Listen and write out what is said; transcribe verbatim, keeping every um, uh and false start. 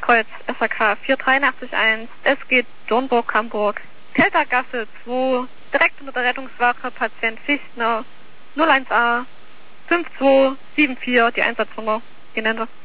Südkreuz S A K vier drei acht eins, es geht Dornburg, Hamburg, Teltergasse zwei, direkt unter der Rettungswache, Patient Fichtner, null eins A, fünf zwei sieben vier, die Einsatznummer, die Nenne.